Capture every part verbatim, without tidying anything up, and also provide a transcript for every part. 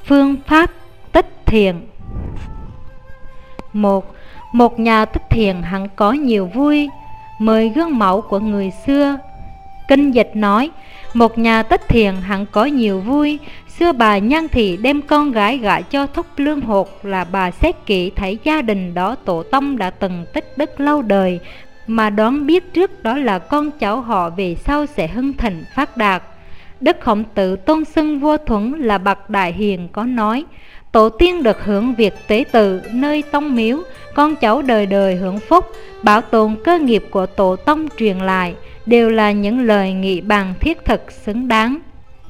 Phương pháp tích thiện. Một Một nhà tích thiện hẳn có nhiều vui. Mời gương mẫu của người xưa. Kinh dịch nói, một nhà tích thiện hẳn có nhiều vui. Xưa bà Nhan Thị đem con gái gả cho Thúc Lương Hột, là bà xét kỹ thấy gia đình đó tổ tông đã từng tích đức lâu đời, mà đoán biết trước đó là con cháu họ về sau sẽ hưng thịnh phát đạt. Đức Khổng Tử tôn xưng vua Thuấn là bậc đại hiền có nói, tổ tiên được hưởng việc tế tự nơi tông miếu, con cháu đời đời hưởng phúc, bảo tồn cơ nghiệp của tổ tông truyền lại, đều là những lời nghị bàn thiết thực xứng đáng.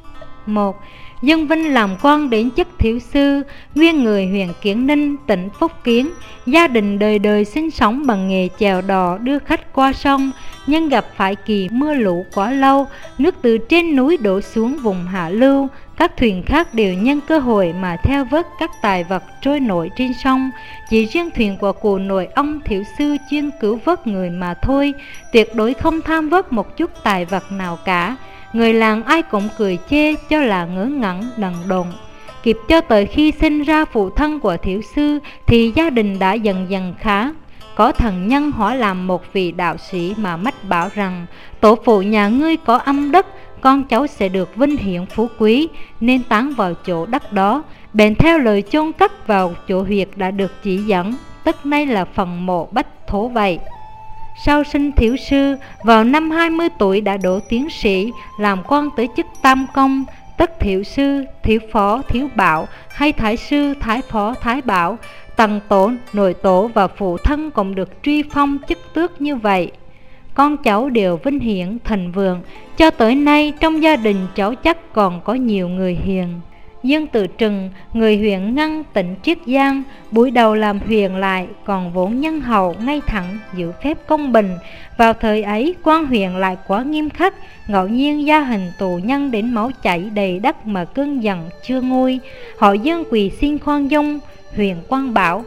Một Dương Vinh làm quan đến chức thiếu sư, nguyên người huyện Kiến Ninh, tỉnh Phúc Kiến. Gia đình đời đời sinh sống bằng nghề chèo đò đưa khách qua sông, nhưng gặp phải kỳ mưa lũ quá lâu, nước từ trên núi đổ xuống vùng hạ lưu. Các thuyền khác đều nhân cơ hội mà theo vớt các tài vật trôi nổi trên sông. Chỉ riêng thuyền của cụ nội ông thiếu sư chuyên cứu vớt người mà thôi, tuyệt đối không tham vớt một chút tài vật nào cả. Người làng ai cũng cười chê cho là ngớ ngẩn đần độn. Kịp cho tới khi sinh ra phụ thân của thiếu sư thì gia đình đã dần dần khá. Có thần nhân hóa làm một vị đạo sĩ mà mách bảo rằng, tổ phụ nhà ngươi có âm đức, con cháu sẽ được vinh hiển phú quý, nên táng vào chỗ đất đó. Bèn theo lời chôn cất vào chỗ huyệt đã được chỉ dẫn, tức nay là phần mộ Bách Thố vậy. Sau sinh thiếu sư, vào năm hai mươi tuổi đã đỗ tiến sĩ, làm quan tới chức tam công, tức thiệu sư, thiếu phó, thiếu bảo, hay thái sư, thái phó, thái bảo. Tầng tổ, nội tổ và phụ thân cũng được truy phong chức tước như vậy. Con cháu đều vinh hiển, thịnh vượng, cho tới nay trong gia đình cháu chắc còn có nhiều người hiền. Dương Tự Trừng, người huyện Ngăn, tỉnh Triết Giang, buổi đầu làm huyền lại, còn vốn nhân hậu, ngay thẳng, giữ phép công bình. Vào thời ấy, quan huyện lại quá nghiêm khắc, ngẫu nhiên gia hình tù nhân đến máu chảy đầy đất mà cơn giận chưa nguôi. Họ Dương quỳ xin khoan dung. Huyền quan bảo,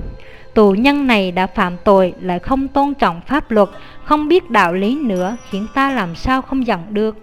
tù nhân này đã phạm tội, lại không tôn trọng pháp luật, không biết đạo lý nữa, khiến ta làm sao không giận được.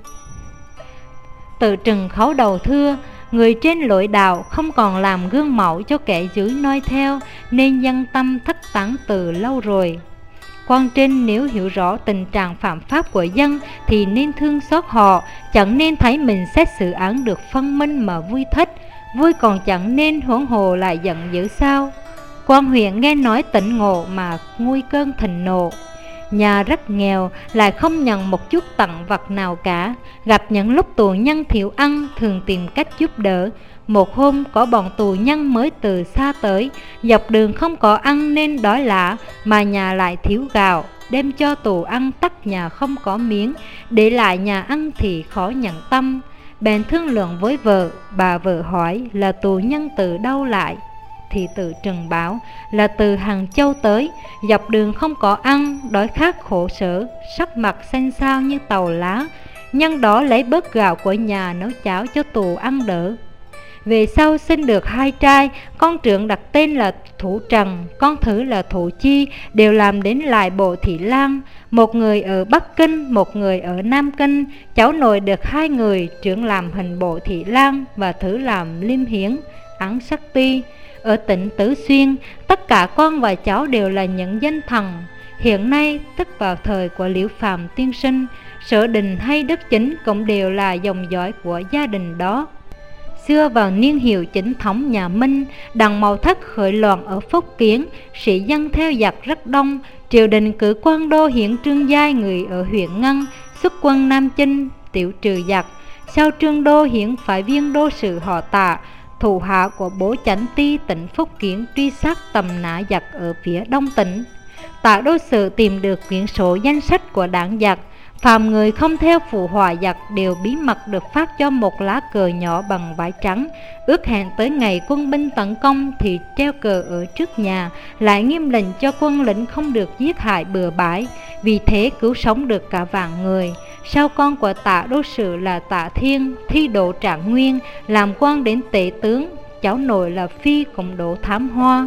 Tự Trừng khấu đầu thưa, người trên lỗi đạo không còn làm gương mẫu cho kẻ dưới noi theo, nên dân tâm thất tán từ lâu rồi. Quan trên nếu hiểu rõ tình trạng phạm pháp của dân thì nên thương xót họ, chẳng nên thấy mình xét xử án được phân minh mà vui thích. Vui còn chẳng nên huống hồ lại giận dữ sao. Quan huyện nghe nói tỉnh ngộ mà nguôi cơn thịnh nộ. Nhà rất nghèo, lại không nhận một chút tặng vật nào cả. Gặp những lúc tù nhân thiếu ăn, thường tìm cách giúp đỡ. Một hôm có bọn tù nhân mới từ xa tới, dọc đường không có ăn nên đói lạ, mà nhà lại thiếu gạo, đem cho tù ăn tắc nhà không có miếng, để lại nhà ăn thì khó nhận tâm. Bèn thương lượng với vợ, bà vợ hỏi là tù nhân từ đâu lại, thì Tự Trừng báo là từ Hàng Châu tới, dọc đường không có ăn, đói khát khổ sở, sắc mặt xanh xao như tàu lá. Nhân đó lấy bớt gạo của nhà nấu cháo cho tù ăn đỡ. Về sau sinh được hai trai, con trưởng đặt tên là Thủ Trần, con thứ là Thủ Chi, đều làm đến lại bộ Thị Lang. Một người ở Bắc Kinh, một người ở Nam Kinh. Cháu nội được hai người, trưởng làm hình bộ Thị Lang và thứ làm Liêm Hiến, Ấn Sắc Ti. Ở tỉnh Tứ Xuyên, tất cả con và cháu đều là những danh thần. Hiện nay, tức vào thời của Liễu Phàm tiên sinh, Sở Đình hay Đức Chính cũng đều là dòng dõi của gia đình đó. Xưa vào niên hiệu chính thống nhà Minh, Đặng Mậu Thất khởi loạn ở Phúc Kiến, sĩ dân theo giặc rất đông. Triều đình cử quan đô Hiển Trương Giai, người ở huyện Ngân, xuất quân Nam Chinh tiểu trừ giặc. Sau Trương Đô Hiển phải viên đô sự họ Tạ, thủ hạ của bố Chánh Ti tỉnh Phúc Kiến, truy sát tầm nã giặc ở phía đông tỉnh. Tạ đô sự tìm được quyển sổ danh sách của đảng giặc. Phàm người không theo phụ họa giặc đều bí mật được phát cho một lá cờ nhỏ bằng vải trắng, ước hẹn tới ngày quân binh tấn công thì treo cờ ở trước nhà, lại nghiêm lệnh cho quân lính không được giết hại bừa bãi, vì thế cứu sống được cả vạn người. Sau con của Tạ đô sự là Tạ Thiên, thi đỗ Trạng Nguyên, làm quan đến tể tướng, cháu nội là Phi cũng đỗ Thám Hoa.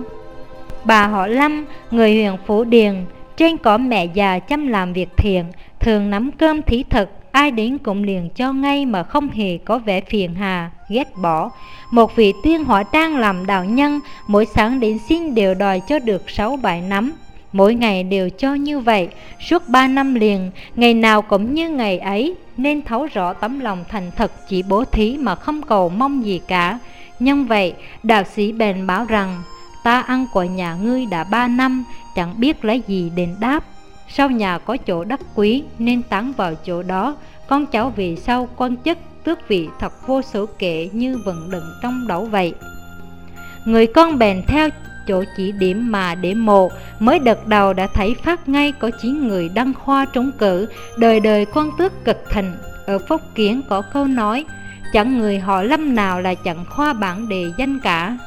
Bà họ Lâm, người huyện Phú Điền, trên có mẹ già chăm làm việc thiện, thường nắm cơm thí thực, ai đến cũng liền cho ngay mà không hề có vẻ phiền hà, ghét bỏ. Một vị tiên hóa trang làm đạo nhân, mỗi sáng đến xin đều đòi cho được sáu bảy nắm. Mỗi ngày đều cho như vậy, suốt ba năm liền, ngày nào cũng như ngày ấy, nên thấu rõ tấm lòng thành thật chỉ bố thí mà không cầu mong gì cả. Nhân vậy, đạo sĩ bèn báo rằng, ta ăn của nhà ngươi đã ba năm, chẳng biết lấy gì đền đáp. Sau nhà có chỗ đất quý nên táng vào chỗ đó, con cháu về sau quan chức tước vị thật vô số kể như vần đựng trong đấu vậy. Người con bèn theo chỗ chỉ điểm mà để mộ, mới đợt đầu đã thấy phát ngay có chín người đăng khoa trúng cử, đời đời quan tước cực thịnh. Ở Phúc Kiến có câu nói, chẳng người họ Lâm nào là chẳng khoa bản đề danh cả.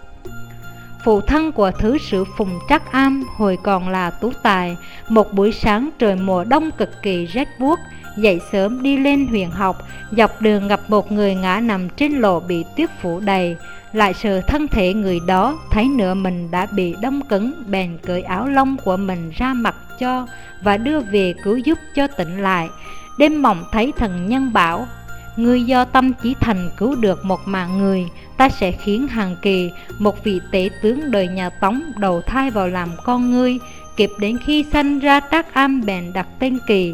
Phụ thân của thứ sử Phùng Trắc Am hồi còn là tú tài, một buổi sáng trời mùa đông cực kỳ rét buốt, dậy sớm đi lên huyện học, dọc đường gặp một người ngã nằm trên lộ bị tuyết phủ đầy. Lại sờ thân thể người đó, thấy nửa mình đã bị đông cứng, bèn cởi áo lông của mình ra mặc cho và đưa về cứu giúp cho tỉnh lại. Đêm mộng thấy thần nhân bảo, ngươi do tâm chí thành cứu được một mạng người, ta sẽ khiến Hàn Kỳ, một vị tể tướng đời nhà Tống, đầu thai vào làm con ngươi. Kịp đến khi sanh ra Trác Am bèn đặt tên Kỳ.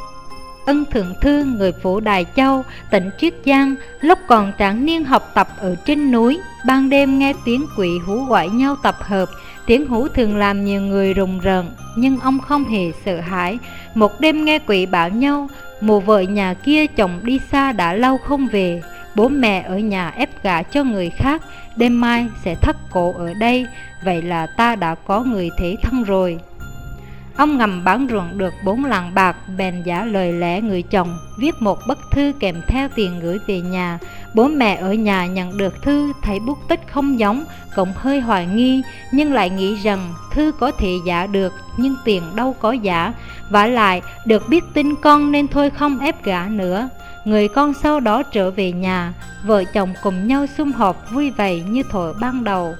Ân Thượng Thư người phủ Đài Châu, tỉnh Triết Giang, lúc còn tráng niên học tập ở trên núi, ban đêm nghe tiếng quỷ hú gọi nhau tập hợp. Tiếng hú thường làm nhiều người rùng rợn, nhưng ông không hề sợ hãi. Một đêm nghe quỷ bảo nhau, mụ vợ nhà kia chồng đi xa đã lâu không về, bố mẹ ở nhà ép gả cho người khác, đêm mai sẽ thất cổ ở đây, vậy là ta đã có người thế thân rồi. Ông ngầm bán ruộng được bốn lạng bạc, bèn giả lời lẽ người chồng, viết một bức thư kèm theo tiền gửi về nhà. Bố mẹ ở nhà nhận được thư, thấy bút tích không giống, cũng hơi hoài nghi, nhưng lại nghĩ rằng thư có thể giả được, nhưng tiền đâu có giả. Vả lại, được biết tin con nên thôi không ép gả nữa. Người con sau đó trở về nhà, vợ chồng cùng nhau sum họp vui vẻ như thuở ban đầu.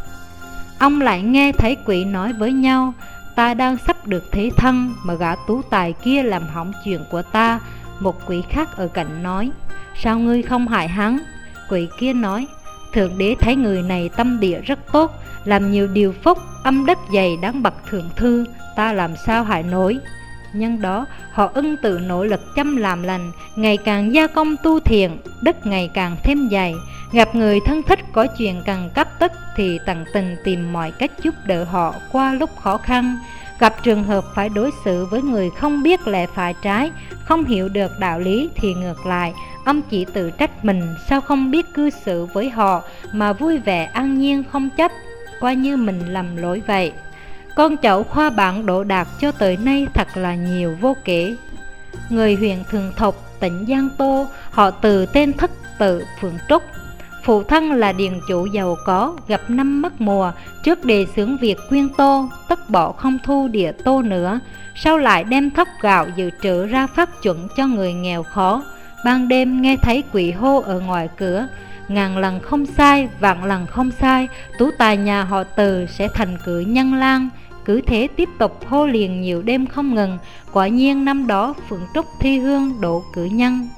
Ông lại nghe thấy quỷ nói với nhau, ta đang sắp được thế thân mà gã tú tài kia làm hỏng chuyện của ta. Một quỷ khác ở cạnh nói, sao ngươi không hại hắn? Quỷ kia nói, Thượng đế thấy người này tâm địa rất tốt, làm nhiều điều phúc, âm đức dày đáng bậc thượng thư, ta làm sao hại nổi. Nhân đó họ ưng tự nỗ lực chăm làm lành, ngày càng gia công tu thiện, đức ngày càng thêm dày. Gặp người thân thích có chuyện cần cấp tất thì tận tình tìm mọi cách giúp đỡ họ qua lúc khó khăn. Gặp trường hợp phải đối xử với người không biết lẽ phải trái, không hiểu được đạo lý thì ngược lại, ông chỉ tự trách mình sao không biết cư xử với họ mà vui vẻ an nhiên không chấp, coi như mình lầm lỗi vậy. Con cháu khoa bảng đỗ đạt cho tới nay thật là nhiều vô kể. Người huyện Thường Thục, tỉnh Giang Tô, họ Từ tên Thất Tự Phượng Trúc. Phụ thân là điền chủ giàu có, gặp năm mất mùa, trước đề xướng việc quyên tô, tất bỏ không thu địa tô nữa. Sau lại đem thóc gạo dự trữ ra phát chuẩn cho người nghèo khó. Ban đêm nghe thấy quỷ hô ở ngoài cửa, ngàn lần không sai, vạn lần không sai, tú tài nhà họ Từ sẽ thành cử nhân lang. Cứ thế tiếp tục hô liền nhiều đêm không ngừng. Quả nhiên năm đó Phượng Trúc thi hương đỗ cử nhân.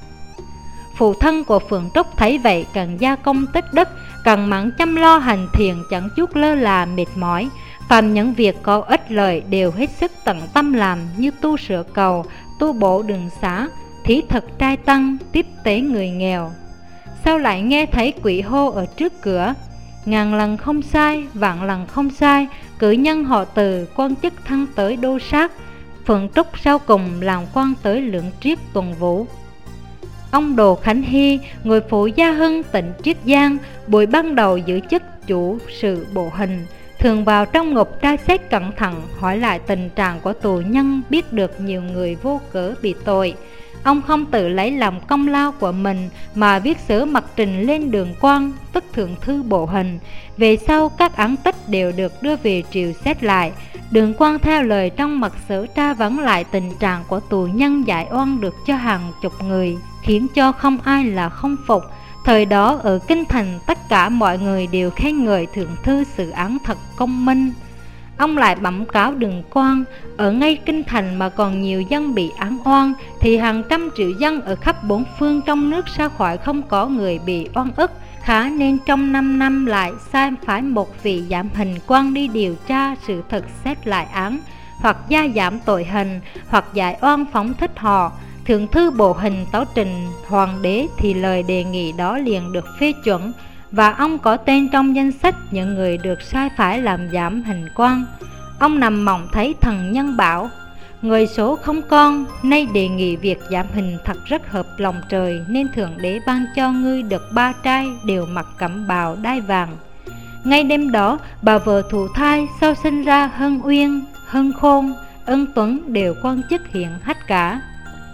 Phụ thân của Phượng Trúc thấy vậy cần gia công tích đức, cần mẫn chăm lo hành thiện, chẳng chút lơ là mệt mỏi. Phàm những việc có ích lợi đều hết sức tận tâm làm, như tu sửa cầu, tu bổ đường xá, thí thực trai tăng, tiếp tế người nghèo. Sau lại nghe thấy quỷ hô ở trước cửa, ngàn lần không sai, vạn lần không sai, cử nhân họ Từ quan chức thăng tới đô sát. Phượng Trúc sau cùng làm quan tới Lưỡng Triết Tuần Vũ. Ông Đồ Khánh Hy, người phụ Gia Hưng, tỉnh Triết Giang, buổi ban đầu giữ chức chủ sự bộ hình, thường vào trong ngục tra xét cẩn thận, hỏi lại tình trạng của tù nhân, biết được nhiều người vô cớ bị tội. Ông không tự lấy làm công lao của mình mà viết sớ mặc trình lên Đường Quan, tức thượng thư bộ hình. Về sau các án tích đều được đưa về triều xét lại. Đường Quan theo lời trong mật sớ tra vấn lại tình trạng của tù nhân giải oan được cho hàng chục người, khiến cho không ai là không phục. Thời đó ở Kinh Thành tất cả mọi người đều khen ngợi thượng thư xử án thật công minh. Ông lại bẩm cáo Đường Quang, ở ngay kinh thành mà còn nhiều dân bị án oan, thì hàng trăm triệu dân ở khắp bốn phương trong nước sao khỏi không có người bị oan ức. Khá nên trong năm năm lại sai phái một vị giảm hình quan đi điều tra sự thật, xét lại án, hoặc gia giảm tội hình, hoặc giải oan phóng thích họ. Thượng thư bộ hình tấu trình hoàng đế thì lời đề nghị đó liền được phê chuẩn, và ông có tên trong danh sách những người được sai phái làm giảm hình quan. Ông nằm mộng thấy thần nhân bảo: người số không con, nay đề nghị việc giảm hình thật rất hợp lòng trời, nên thượng đế ban cho ngươi được ba trai đều mặc cẩm bào đai vàng. Ngay đêm đó, bà vợ thụ thai, sau sinh ra Hân Uyên, Hân Khôn, Ân Tuấn đều quan chức hiển hách cả.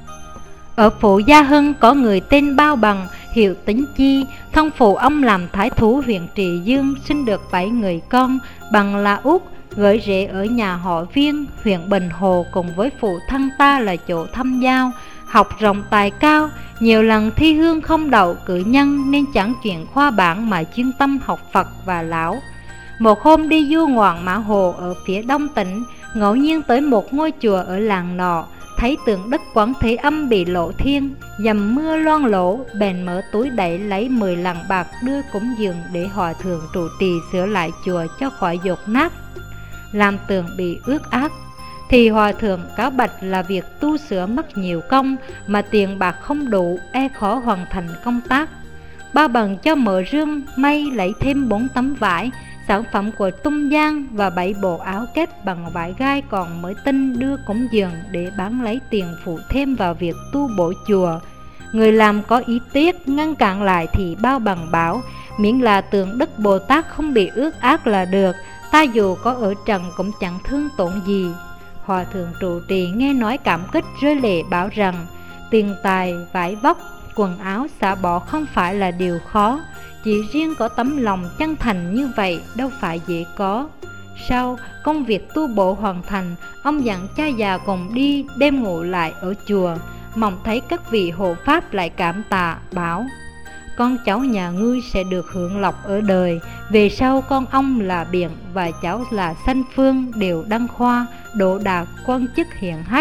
Ở phủ Gia Hưng có người tên Bao Bằng, hiệu Tính Chi, thân phụ ông làm thái thú huyện Trì Dương, sinh được bảy người con. Bằng là út, gửi rễ ở nhà họ Viên, huyện Bình Hồ, cùng với phụ thân ta là chỗ thăm giao. Học rộng tài cao, nhiều lần thi hương không đậu cử nhân, nên chẳng chuyện khoa bảng mà chuyên tâm học Phật và lão. Một hôm đi du ngoạn Mã Hồ ở phía đông tỉnh, ngẫu nhiên tới một ngôi chùa ở làng nọ, thấy tượng Đức Quán Thế Âm bị lộ thiên, dầm mưa loang lỗ, bèn mở túi đẩy lấy mười lạng bạc đưa cúng dường để hòa thượng trụ trì sửa lại chùa cho khỏi dột nát, làm tượng bị ướt át. Thì hòa thượng cáo bạch là việc tu sửa mất nhiều công, mà tiền bạc không đủ, e khó hoàn thành công tác. Ba Bằng cho mở rương may lấy thêm bốn tấm vải, sản phẩm của Tung Giang, và bảy bộ áo kép bằng vải gai còn mới tinh đưa cúng dường để bán lấy tiền phụ thêm vào việc tu bổ chùa. Người làm có ý tiếc ngăn cản lại thì Bao Bằng bảo: miễn là tượng Đức Bồ Tát không bị ướt át là được, ta dù có ở trần cũng chẳng thương tổn gì. Hòa thượng trụ trì nghe nói cảm kích rơi lệ, bảo rằng tiền tài, vải vóc, quần áo xả bỏ không phải là điều khó, chỉ riêng có tấm lòng chân thành như vậy đâu phải dễ có. Sau công việc tu bổ hoàn thành, ông dặn cha già cùng đi, đêm ngủ lại ở chùa. Mong thấy các vị hộ pháp lại cảm tạ, bảo: con cháu nhà ngươi sẽ được hưởng lộc ở đời, về sau con ông là Biện và cháu là Sanh Phương đều đăng khoa, đỗ đạt, quan chức hiển hách.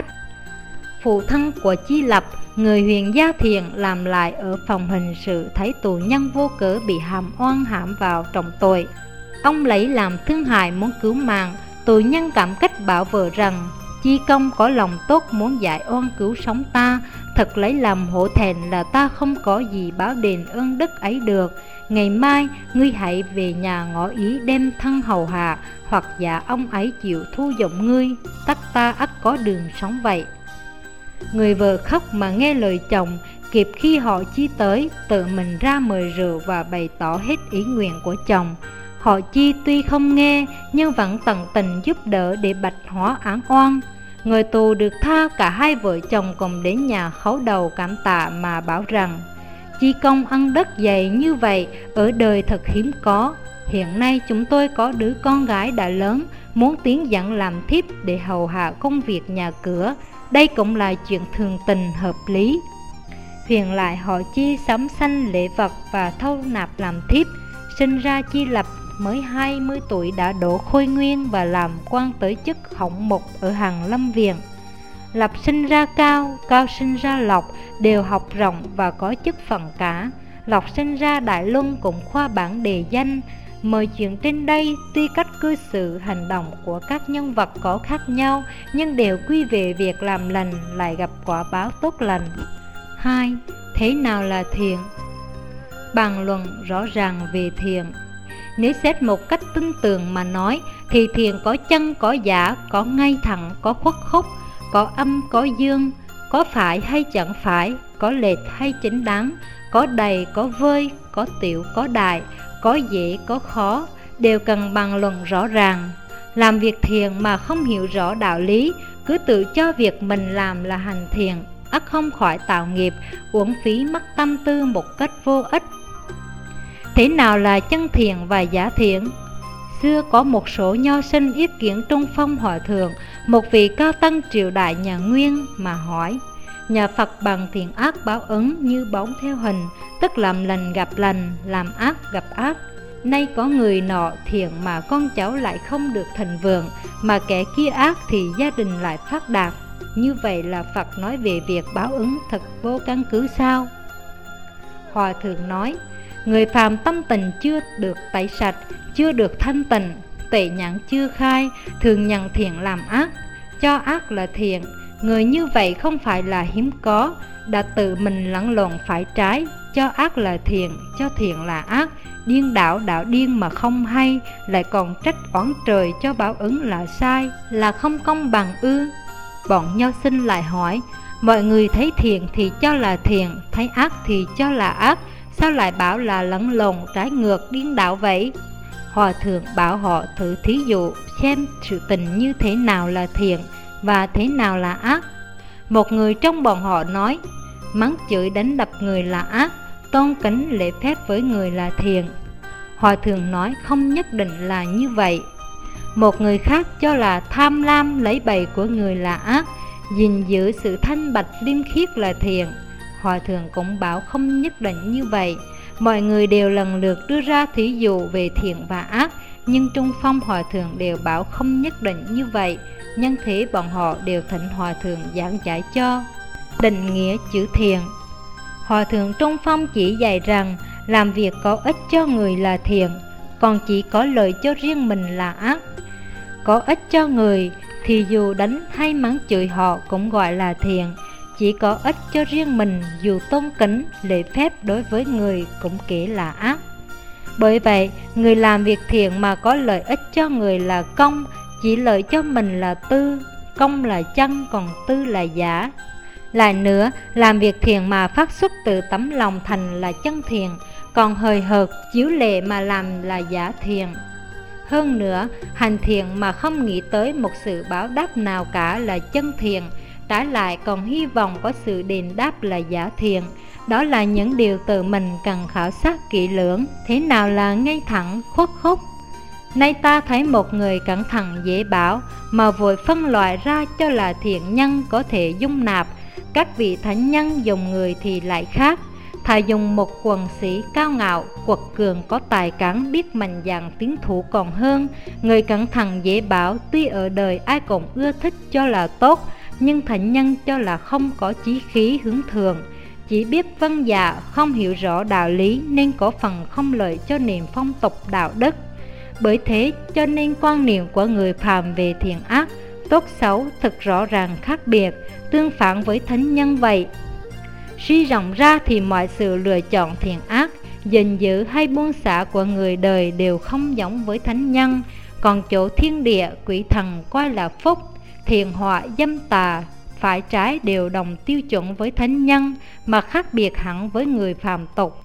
Phụ thân của Chi Lập, người huyện Gia Thiền, làm lại ở phòng hình sự, thấy tù nhân vô cớ bị hàm oan hãm vào trọng tội. Ông lấy làm thương hại muốn cứu mạng. Tù nhân cảm kích bảo vợ rằng: Chi công có lòng tốt muốn giải oan cứu sống ta, thật lấy làm hổ thẹn là ta không có gì báo đền ơn đức ấy được. Ngày mai ngươi hãy về nhà ngỏ ý đem thân hầu hạ, hoặc dạ ông ấy chịu thu dụng ngươi, tất ta ắt có đường sống vậy. Người vợ khóc mà nghe lời chồng, kịp khi họ Chi tới, tự mình ra mời rượu và bày tỏ hết ý nguyện của chồng. Họ Chi tuy không nghe nhưng vẫn tận tình giúp đỡ để bạch hóa án oan. Người tù được tha, cả hai vợ chồng cùng đến nhà khấu đầu cảm tạ mà bảo rằng: Chi công ân đức dày như vậy ở đời thật hiếm có. Hiện nay chúng tôi có đứa con gái đã lớn, muốn tiến dẫn làm thiếp để hầu hạ công việc nhà cửa. Đây cũng là chuyện thường tình hợp lý. Huyền lại họ Chi sắm sanh lễ vật và thâu nạp làm thiếp. Sinh ra Chi Lập mới hai mươi tuổi đã đỗ khôi nguyên và làm quan tới chức hỏng mục ở Hàn Lâm Viện. Lập sinh ra Cao, Cao sinh ra Lộc, đều học rộng và có chức phận cả. Lộc sinh ra Đại Luân cũng khoa bản đề danh. Mọi chuyện trên đây tuy cách cư xử hành động của các nhân vật có khác nhau, nhưng đều quy về việc làm lành lại gặp quả báo tốt lành. Hai. Thế nào là thiện? Bàn luận rõ ràng về thiện. Nếu xét một cách tinh tường mà nói, thì thiện có chân có giả, có ngay thẳng, có khuất khúc, có âm có dương, có phải hay chẳng phải, có lệch hay chính đáng, có đầy có vơi, có tiểu có đại, có dễ có khó, đều cần bàn luận rõ ràng. Làm việc thiện mà không hiểu rõ đạo lý, cứ tự cho việc mình làm là hành thiện, ắt không khỏi tạo nghiệp, uổng phí mất tâm tư một cách vô ích. Thế nào là chân thiện và giả thiện? Xưa có một số nho sinh yết kiến Trung Phong Hòa Thượng, một vị cao tăng triều đại nhà Nguyên, mà hỏi: nhà Phật bằng thiện ác báo ứng như bóng theo hình, tức làm lành gặp lành, làm ác gặp ác. nay có người nọ thiện mà con cháu lại không được thịnh vượng, mà kẻ kia ác thì gia đình lại phát đạt. Như vậy là Phật nói về việc báo ứng thật vô căn cứ sao? Hòa thượng nói, người phàm tâm tình chưa được tẩy sạch, chưa được thanh tịnh, tuệ nhãn chưa khai, thường nhận thiện làm ác, cho ác là thiện. Người như vậy không phải là hiếm có, đã tự mình lẫn lộn phải trái, cho ác là thiện, cho thiện là ác, điên đảo đạo điên mà không hay, lại còn trách oán trời cho báo ứng là sai, là không công bằng ư? Bọn nho sinh lại hỏi, mọi người thấy thiện thì cho là thiện, thấy ác thì cho là ác, sao lại bảo là lẫn lộn trái ngược điên đảo vậy? Hòa thượng bảo họ thử thí dụ xem sự tình như thế nào là thiện và thế nào là ác. Một người trong bọn họ nói, mắng chửi đánh đập người là ác, tôn kính lễ phép với người là thiện. Hòa thượng nói không nhất định là như vậy. Một người khác cho là tham lam lấy bày của người là ác, gìn giữ sự thanh bạch liêm khiết là thiện. Hòa thượng cũng bảo không nhất định như vậy. Mọi người đều lần lượt đưa ra thí dụ về thiện và ác, nhưng Trung Phong Hòa thượng đều bảo không nhất định như vậy. Nhân thế bọn họ đều thỉnh Hòa thượng giảng giải cho định nghĩa chữ thiện. Hòa thượng Trung Phong chỉ dạy rằng làm việc có ích cho người là thiện, còn chỉ có lợi cho riêng mình là ác. Có ích cho người thì dù đánh hay mắng chửi họ cũng gọi là thiện, chỉ có ích cho riêng mình dù tôn kính lễ phép đối với người cũng kể là ác. Bởi vậy, người làm việc thiện mà có lợi ích cho người là công, chỉ lợi cho mình là tư, công là chân còn tư là giả. Lại nữa, làm việc thiện mà phát xuất từ tấm lòng thành là chân thiện, còn hời hợt chiếu lệ mà làm là giả thiện. Hơn nữa, hành thiện mà không nghĩ tới một sự báo đáp nào cả là chân thiện, trái lại còn hy vọng có sự đền đáp là giả thiện. Đó là những điều tự mình cần khảo sát kỹ lưỡng, thế nào là ngay thẳng khuất khúc. Nay ta thấy một người cẩn thận dễ bảo mà vội phân loại ra cho là thiện nhân có thể dung nạp, các vị thánh nhân dùng người thì lại khác. Thà dùng một quần sĩ cao ngạo, quật cường có tài cán biết mạnh dạn tiến thủ còn hơn. Người cẩn thận dễ bảo tuy ở đời ai cũng ưa thích cho là tốt, nhưng thánh nhân cho là không có chí khí hướng thượng, chỉ biết vâng dạ, không hiểu rõ đạo lý nên có phần không lợi cho nền phong tục đạo đức. Bởi thế cho nên quan niệm của người phàm về thiện ác, tốt xấu thật rõ ràng khác biệt, tương phản với thánh nhân vậy. Suy rộng ra thì mọi sự lựa chọn thiện ác, gìn giữ hay buông xả của người đời đều không giống với thánh nhân. Còn chỗ thiên địa, quỷ thần coi là phúc, thiện họa, dâm tà, phải trái đều đồng tiêu chuẩn với thánh nhân, mà khác biệt hẳn với người phàm tục.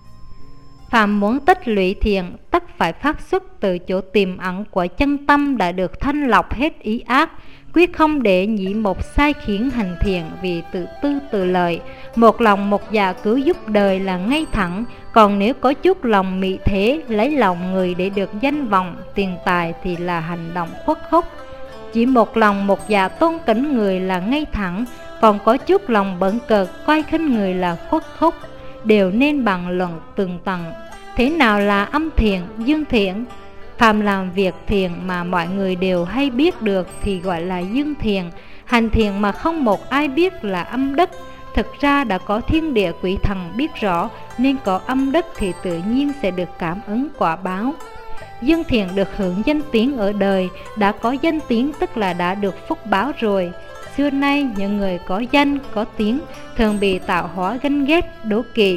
Phàm muốn tích lũy thiện, tất phải phát xuất từ chỗ tiềm ẩn của chân tâm đã được thanh lọc hết ý ác, quyết không để nhĩ một sai khiến hành thiện vì tự tư tự lợi. Một lòng một dạ cứu giúp đời là ngay thẳng, còn nếu có chút lòng mị thế, lấy lòng người để được danh vọng, tiền tài thì là hành động khuất khúc. Chỉ một lòng một dạ tôn kính người là ngay thẳng, còn có chút lòng bẩn cợt coi khinh người là khuất khúc. Đều nên bàn luận tường tận. Thế nào là âm thiện, dương thiện? Phàm làm việc thiện mà mọi người đều hay biết được thì gọi là dương thiện. Hành thiện mà không một ai biết là âm đức. Thực ra đã có thiên địa quỷ thần biết rõ, nên có âm đức thì tự nhiên sẽ được cảm ứng quả báo. Dương thiện được hưởng danh tiếng ở đời, đã có danh tiếng tức là đã được phúc báo rồi. Xưa nay những người có danh, có tiếng thường bị tạo hóa ganh ghét, đố kỵ.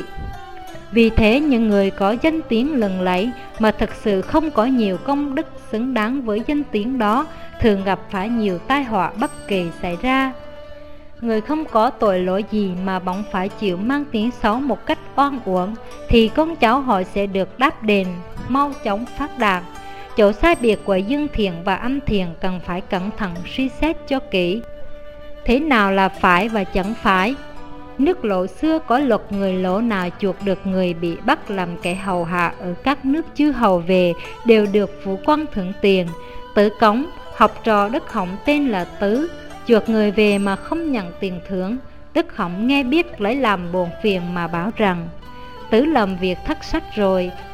Vì thế những người có danh tiếng lừng lẫy mà thực sự không có nhiều công đức xứng đáng với danh tiếng đó, thường gặp phải nhiều tai họa bất kỳ xảy ra. Người không có tội lỗi gì mà bỗng phải chịu mang tiếng xấu một cách oan uổng, thì con cháu họ sẽ được đáp đền, mau chóng phát đạt. Chỗ sai biệt của dương thiện và âm thiện cần phải cẩn thận suy xét cho kỹ. Thế nào là phải và chẳng phải? Nước Lỗ xưa có luật người Lỗ nào chuộc được người bị bắt làm kẻ hầu hạ ở các nước chư hầu về đều được phủ quan thưởng tiền. Tứ Cống, học trò Đức Họng tên là Tứ, chuộc người về mà không nhận tiền thưởng. Đức Họng nghe biết lấy làm buồn phiền mà bảo rằng: Tứ làm việc thất sách rồi,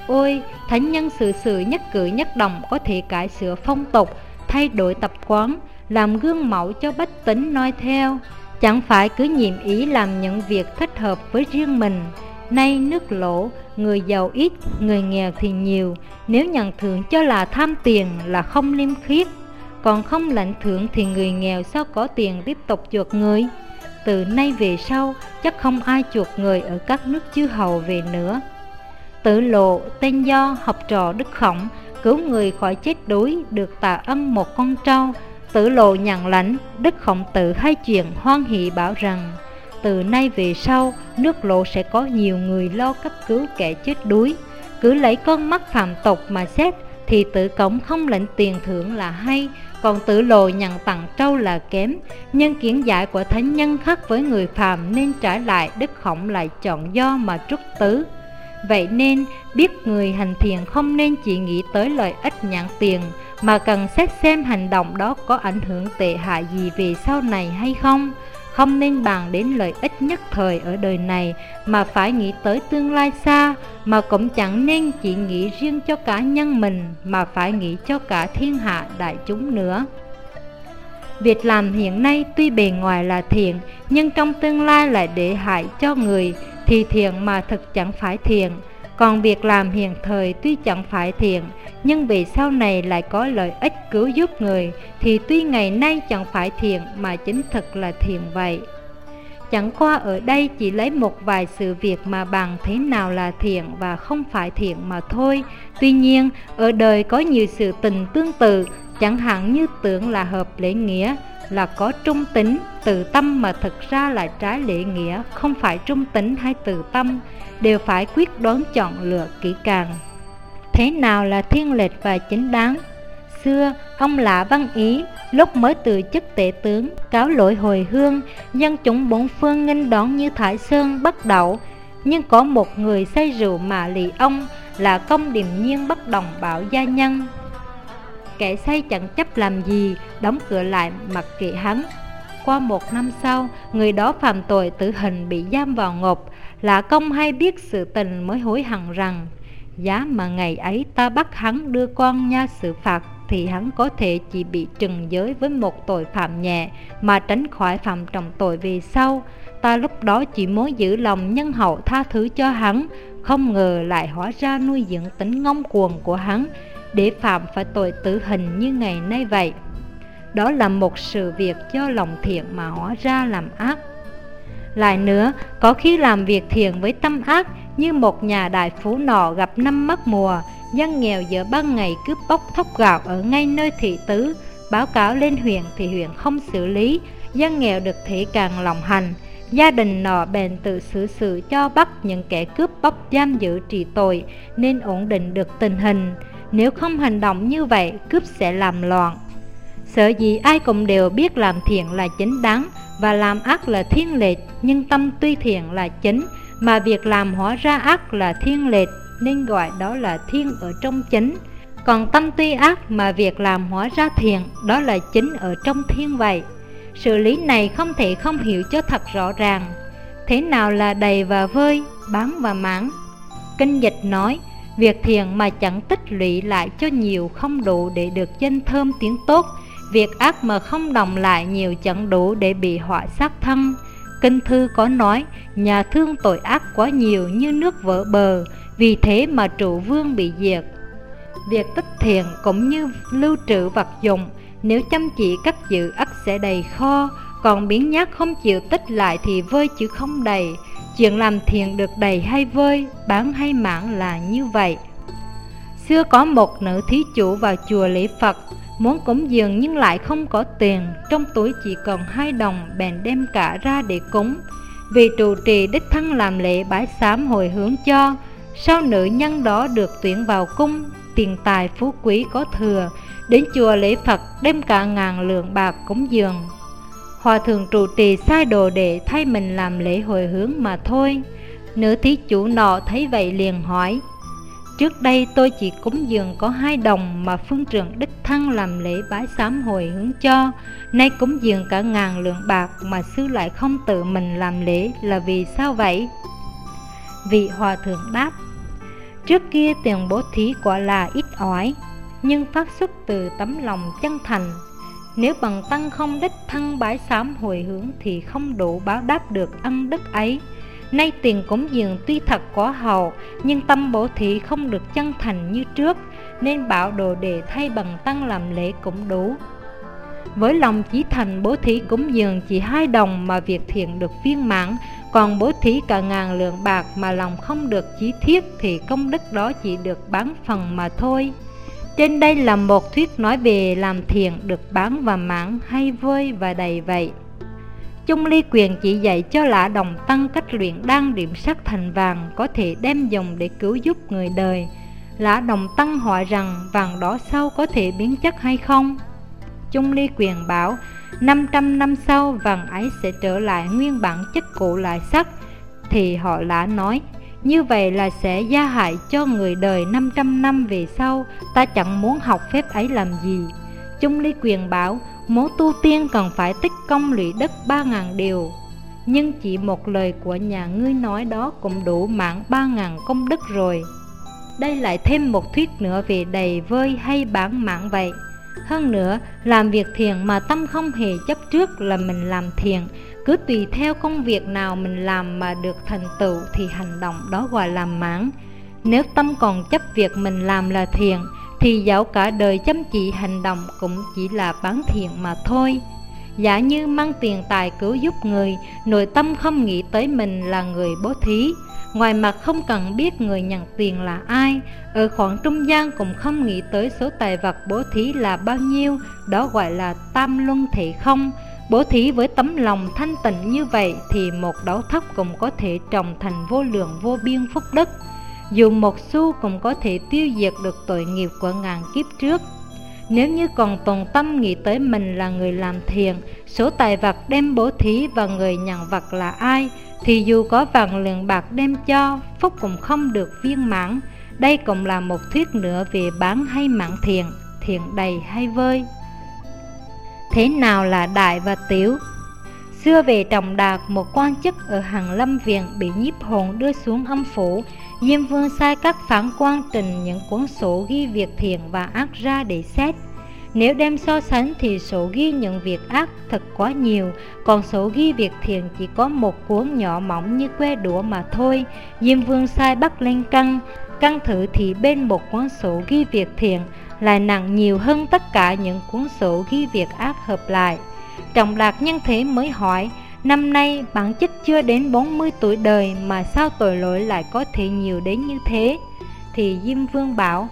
ôi, thánh nhân xử sự nhất cử nhất động có thể cải sửa phong tục, thay đổi tập quán, làm gương mẫu cho bách tính noi theo, chẳng phải cứ nhiệm ý làm những việc thích hợp với riêng mình. Nay nước lỗ, người giàu ít, người nghèo thì nhiều, nếu nhận thưởng cho là tham tiền là không liêm khiết, còn không lãnh thưởng thì người nghèo sao có tiền tiếp tục chuộc người. Từ nay về sau chắc không ai chuộc người ở các nước chư hầu về nữa. Tử Lộ, tên Do, học trò Đức Khổng, cứu người khỏi chết đuối, được tạ ân một con trâu. Tử Lộ nhận lãnh, Đức Khổng Tử hay chuyện hoan hỷ bảo rằng từ nay về sau nước Lộ sẽ có nhiều người lo cấp cứu kẻ chết đuối. Cứ lấy con mắt phạm tục mà xét thì Tử Cống không lãnh tiền thưởng là hay, còn Tử Lộ nhận tặng trâu là kém. Nhưng kiến giải của thánh nhân khác với người phàm, nên trái lại Đức Khổng lại chọn Do mà trút tứ. Vậy nên biết người hành thiện không nên chỉ nghĩ tới lợi ích nhận tiền, mà cần xét xem hành động đó có ảnh hưởng tệ hại gì về sau này hay không. Không nên bàn đến lợi ích nhất thời ở đời này, mà phải nghĩ tới tương lai xa. Mà cũng chẳng nên chỉ nghĩ riêng cho cá nhân mình, mà phải nghĩ cho cả thiên hạ đại chúng nữa. Việc làm hiện nay tuy bề ngoài là thiện, nhưng trong tương lai lại để hại cho người, thì thiện mà thực chẳng phải thiện. Còn việc làm hiện thời tuy chẳng phải thiện, nhưng về sau này lại có lợi ích cứu giúp người, thì tuy ngày nay chẳng phải thiện mà chính thực là thiện vậy. Chẳng qua ở đây chỉ lấy một vài sự việc mà bàn thế nào là thiện và không phải thiện mà thôi. Tuy nhiên, ở đời có nhiều sự tình tương tự, chẳng hạn như tưởng là hợp lễ nghĩa, là có trung tính, từ tâm mà thực ra là trái lễ nghĩa, không phải trung tính hay từ tâm, đều phải quyết đoán chọn lựa kỹ càng. Thế nào là thiên lệch và chính đáng? Xưa, ông Lã Văn Ý lúc mới từ chức tể tướng, cáo lỗi hồi hương, dân chúng bốn phương nghênh đón như Thái Sơn Bắc Đẩu. Nhưng có một người say rượu mà lì ông, là Công Điềm Nhiên bất đồng bảo gia nhân. Kẻ say chẳng chấp làm gì, đóng cửa lại mặc kệ hắn. Qua một năm sau, người đó phạm tội tử hình bị giam vào ngục. Lã Công hay biết sự tình mới hối hận rằng giá mà ngày ấy ta bắt hắn đưa quan nha xử phạt, thì hắn có thể chỉ bị trừng giới với một tội phạm nhẹ, mà tránh khỏi phạm trọng tội về sau. Ta lúc đó chỉ muốn giữ lòng nhân hậu tha thứ cho hắn, không ngờ lại hóa ra nuôi dưỡng tính ngông cuồng của hắn, để phạm phải tội tử hình như ngày nay vậy. Đó là một sự việc do lòng thiện mà hóa ra làm ác. Lại nữa, có khi làm việc thiện với tâm ác, như một nhà đại phú nọ gặp năm mất mùa, dân nghèo giữa ban ngày cướp bóc thóc gạo ở ngay nơi thị tứ, báo cáo lên huyện thì huyện không xử lý, dân nghèo được thế càng lòng hành. Gia đình nọ bèn tự xử sự cho bắt những kẻ cướp bóc giam giữ trị tội, nên ổn định được tình hình. Nếu không hành động như vậy, cướp sẽ làm loạn. Sợ gì ai cũng đều biết làm thiện là chính đáng và làm ác là thiên lệch, nhưng tâm tuy thiện là chính, mà việc làm hóa ra ác là thiên lệch, nên gọi đó là thiên ở trong chính. Còn tâm tuy ác mà việc làm hóa ra thiện, đó là chính ở trong thiên vậy. Sự lý này không thể không hiểu cho thật rõ ràng. Thế nào là đầy và vơi, bán và mãn? Kinh dịch nói, việc thiện mà chẳng tích lũy lại cho nhiều không đủ để được danh thơm tiếng tốt. Việc ác mà không đồng lại nhiều chẳng đủ để bị họa sát thân. Kinh thư có nói, nhà thương tội ác quá nhiều như nước vỡ bờ, vì thế mà trụ vương bị diệt. Việc tích thiện cũng như lưu trữ vật dụng, nếu chăm chỉ cất giữ ắt sẽ đầy kho, còn biến nhát không chịu tích lại thì vơi chứ không đầy. Chuyện làm thiện được đầy hay vơi, bán hay mãn là như vậy. Xưa có một nữ thí chủ vào chùa lễ Phật, muốn cúng dường nhưng lại không có tiền, trong túi chỉ còn hai đồng, bèn đem cả ra để cúng. Vì trụ trì đích thân làm lễ bái sám hồi hướng cho. Sau nữ nhân đó được tuyển vào cung, tiền tài phú quý có thừa, đến chùa lễ Phật đem cả ngàn lượng bạc cúng dường. Hòa thượng trụ trì sai đồ để thay mình làm lễ hồi hướng mà thôi. Nữ thí chủ nọ thấy vậy liền hỏi, trước đây tôi chỉ cúng dường có hai đồng mà phương trượng đích thân làm lễ bái sám hồi hướng cho, nay cúng dường cả ngàn lượng bạc mà sư lại không tự mình làm lễ, là vì sao vậy? Vị hòa thượng đáp, Trước kia tiền bố thí quả là ít ỏi, nhưng phát xuất từ tấm lòng chân thành. Nếu bần tăng không đích thân bái sám hồi hướng thì không đủ báo đáp được ân đức ấy. Nay tiền cúng dường tuy thật quá hậu, nhưng tâm bố thí không được chân thành như trước, nên bảo đồ đệ thay bần tăng làm lễ cũng đủ. Với lòng chí thành bố thí cúng dường chỉ hai đồng mà việc thiện được viên mãn, còn bố thí cả ngàn lượng bạc mà lòng không được chí thiết thì công đức đó chỉ được bán phần mà thôi. Trên đây là một thuyết nói về làm thiện được bán và mãn hay vơi và đầy vậy. Chung Ly Quyền chỉ dạy cho Lã Đồng Tăng cách luyện đan điểm sắc thành vàng có thể đem dùng để cứu giúp người đời. Lã Đồng Tăng hỏi rằng vàng đó sau có thể biến chất hay không? Chung Ly Quyền bảo năm trăm năm sau vàng ấy sẽ trở lại nguyên bản chất cũ lại sắc. Thì họ Lã nói như vậy là sẽ gia hại cho người đời năm trăm năm về sau, ta chẳng muốn học phép ấy làm gì. Chung Ly Quyền bảo muốn tu tiên cần phải tích công lụy đất ba ngàn điều, nhưng chỉ một lời của nhà ngươi nói đó cũng đủ mãn ba ngàn công đức rồi. Đây lại thêm một thuyết nữa về đầy vơi hay bán mãn vậy. Hơn nữa, làm việc thiện mà tâm không hề chấp trước là mình làm thiện. Cứ tùy theo công việc nào mình làm mà được thành tựu thì hành động đó gọi là mãn. Nếu tâm còn chấp việc mình làm là thiện thì dẫu cả đời chăm chỉ hành động cũng chỉ là bán thiện mà thôi. Giả như mang tiền tài cứu giúp người, nội tâm không nghĩ tới mình là người bố thí, ngoài mặt không cần biết người nhận tiền là ai, ở khoảng trung gian cũng không nghĩ tới số tài vật bố thí là bao nhiêu, đó gọi là tam luân thể không. Bố thí với tấm lòng thanh tịnh như vậy thì một đấu thóc cũng có thể trồng thành vô lượng vô biên phúc đức. Dù một xu cũng có thể tiêu diệt được tội nghiệp của ngàn kiếp trước. Nếu như còn tồn tâm nghĩ tới mình là người làm thiện, số tài vật đem bố thí và người nhận vật là ai, thì dù có vàng lượng bạc đem cho, phúc cũng không được viên mãn. Đây cũng là một thuyết nữa về bán hay mãn thiện, thiện đầy hay vơi. Thế nào là đại và tiểu? Xưa về Trọng Đạt, một quan chức ở Hàn Lâm Viện bị nhiếp hồn đưa xuống âm phủ. Diêm Vương sai các phán quan trình những cuốn sổ ghi việc thiện và ác ra để xét. Nếu đem so sánh thì sổ ghi những việc ác thật quá nhiều, còn sổ ghi việc thiện chỉ có một cuốn nhỏ mỏng như que đũa mà thôi. Diêm Vương sai bắt lên cân, cân thử thì bên một cuốn sổ ghi việc thiện lại nặng nhiều hơn tất cả những cuốn sổ ghi việc ác hợp lại. Trọng Đạt nhân thế mới hỏi, năm nay bản chất chưa đến bốn mươi tuổi đời mà sao tội lỗi lại có thể nhiều đến như thế? Thì Diêm Vương bảo,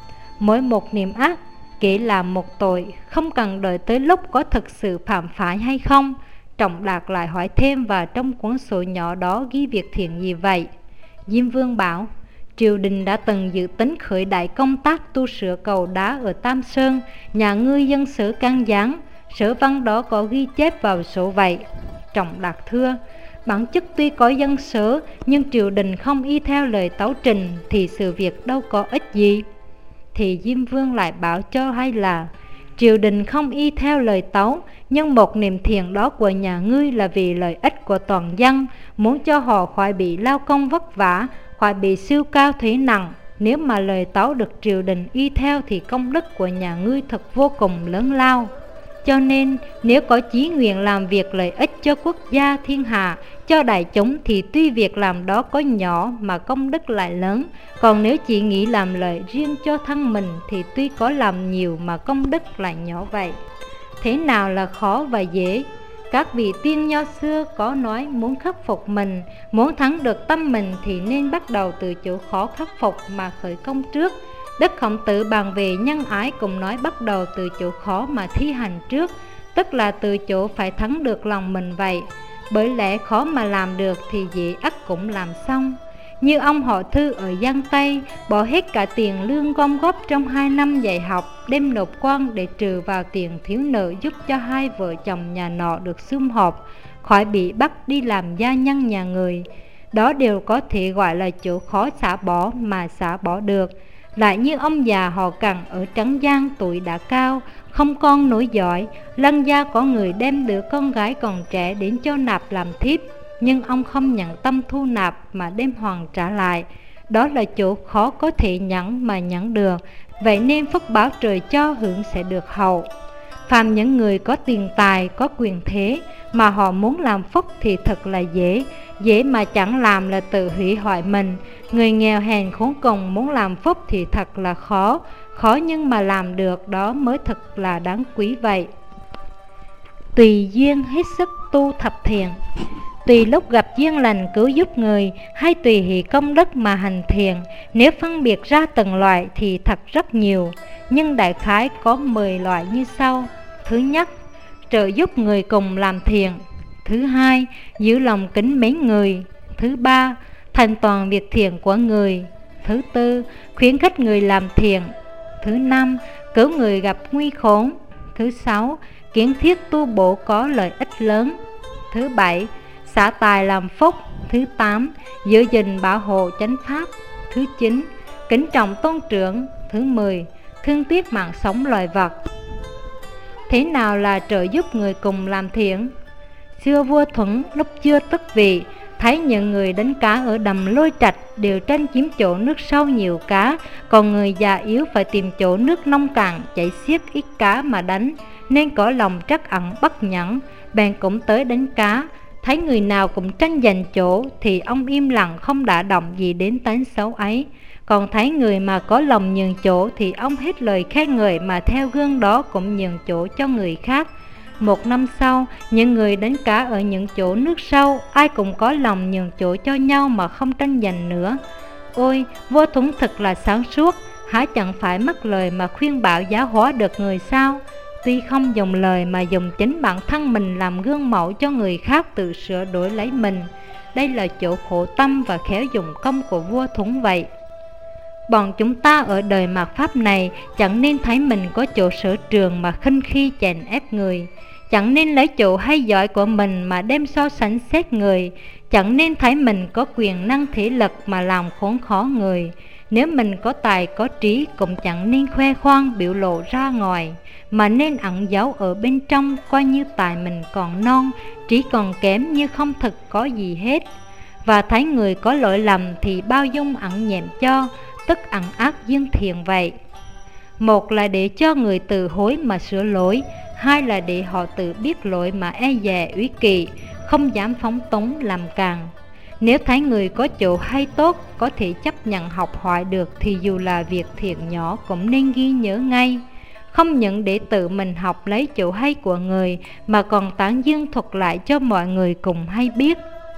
mỗi một niệm ác kể là một tội, không cần đợi tới lúc có thực sự phạm phải hay không. Trọng Đạt lại hỏi thêm, và trong cuốn sổ nhỏ đó ghi việc thiện gì vậy? Diêm Vương bảo, triều đình đã từng dự tính khởi đại công tác tu sửa cầu đá ở Tam Sơn, nhà ngươi dân sử can gián, sở văn đó có ghi chép vào sổ vậy. Trọng Đạt thưa, bản chất tuy có dân sở, nhưng triều đình không y theo lời tấu trình thì sự việc đâu có ích gì. Thì Diêm Vương lại bảo cho hay là, triều đình không y theo lời tấu, nhưng một niềm thiện đó của nhà ngươi là vì lợi ích của toàn dân, muốn cho họ khỏi bị lao công vất vả, khỏi bị siêu cao thế nặng. Nếu mà lời tấu được triều đình y theo thì công đức của nhà ngươi thật vô cùng lớn lao. Cho nên nếu có chí nguyện làm việc lợi ích cho quốc gia thiên hạ, cho đại chúng thì tuy việc làm đó có nhỏ mà công đức lại lớn. Còn nếu chỉ nghĩ làm lợi riêng cho thân mình thì tuy có làm nhiều mà công đức lại nhỏ vậy. Thế nào là khó và dễ? Các vị tiên nho xưa có nói muốn khắc phục mình, muốn thắng được tâm mình thì nên bắt đầu từ chỗ khó khắc phục mà khởi công trước. Đức Khổng Tử bàn về nhân ái cũng nói bắt đầu từ chỗ khó mà thi hành trước, tức là từ chỗ phải thắng được lòng mình vậy. Bởi lẽ khó mà làm được thì dễ ắt cũng làm xong. Như ông họ Thư ở Giang Tây bỏ hết cả tiền lương gom góp trong hai năm dạy học, đem nộp quan để trừ vào tiền thiếu nợ, giúp cho hai vợ chồng nhà nọ được sum họp, khỏi bị bắt đi làm gia nhân nhà người. Đó đều có thể gọi là chỗ khó xả bỏ mà xả bỏ được. Lại như ông già họ Cằn ở Trấn Giang, tuổi đã cao, không con nối dõi, lân gia có người đem đứa con gái còn trẻ đến cho nạp làm thiếp, nhưng ông không nhận tâm thu nạp mà đem hoàn trả lại. đó là chỗ khó có thể nhẫn mà nhẫn được. Vậy nên phúc báo trời cho hưởng sẽ được hậu. Phàm những người có tiền tài, có quyền thế mà họ muốn làm phúc thì thật là dễ. Dễ mà chẳng làm là tự hủy hoại mình. Người nghèo hèn khốn cùng muốn làm phúc thì thật là khó. Khó nhưng mà làm được, đó mới thật là đáng quý vậy. Tùy duyên hết sức tu thập thiện. Tùy lúc gặp duyên lành cứu giúp người, hay tùy hỷ công đức mà hành thiện. Nếu phân biệt ra từng loại thì thật rất nhiều, nhưng đại khái có mười loại như sau. Thứ nhất, trợ giúp người cùng làm thiện. Thứ hai, giữ lòng kính mến người. Thứ ba, thành toàn việc thiện của người. Thứ tư, khuyến khích người làm thiện. Thứ năm, cứu người gặp nguy khốn. Thứ sáu, kiến thiết tu bổ có lợi ích lớn. Thứ bảy, xả tài làm phúc. Thứ tám, giữ gìn bảo hộ chánh pháp. Thứ chín, kính trọng tôn trưởng. Thứ mười, thương tiếc mạng sống loài vật. Thế nào là trợ giúp người cùng làm thiện? Xưa vua Thuận lúc chưa tức vị, thấy những người đánh cá ở đầm Lôi Trạch đều tranh chiếm chỗ nước sâu nhiều cá, còn người già yếu phải tìm chỗ nước nông cạn chảy xiết ít cá mà đánh, nên có lòng trắc ẩn bất nhẫn, bèn cũng tới đánh cá. Thấy người nào cũng tranh giành chỗ thì ông im lặng không đả động gì đến tánh xấu ấy. Còn thấy người mà có lòng nhường chỗ thì ông hết lời khen ngợi mà theo gương đó cũng nhường chỗ cho người khác. Một năm sau, những người đánh cá ở những chỗ nước sâu, ai cũng có lòng nhường chỗ cho nhau mà không tranh giành nữa. Ôi, vua Thuận thật là sáng suốt, há chẳng phải mất lời mà khuyên bảo giáo hóa được người sao? Tuy không dùng lời mà dùng chính bản thân mình làm gương mẫu cho người khác tự sửa đổi lấy mình. Đây là chỗ khổ tâm và khéo dùng công của vua Thuận vậy. Bọn chúng ta ở đời mạt Pháp này chẳng nên thấy mình có chỗ sở trường mà khinh khi chèn ép người. Chẳng nên lấy chỗ hay giỏi của mình mà đem so sánh xét người. Chẳng nên thấy mình có quyền năng thể lực mà làm khốn khó người. Nếu mình có tài có trí cũng chẳng nên khoe khoang biểu lộ ra ngoài, mà nên ẩn giấu ở bên trong, coi như tài mình còn non, trí còn kém như không thực có gì hết. Và thấy người có lỗi lầm thì bao dung ẩn nhẹm cho, tức ẩn ác dương thiện vậy. Một là để cho người từ hối mà sửa lỗi, hai là để họ tự biết lỗi mà e dè úy kỵ, không dám phóng túng làm càng. Nếu thấy người có chỗ hay tốt, có thể chấp nhận học hỏi được thì dù là việc thiện nhỏ cũng nên ghi nhớ ngay. Không những để tự mình học lấy chỗ hay của người mà còn tán dương thuật lại cho mọi người cùng hay biết.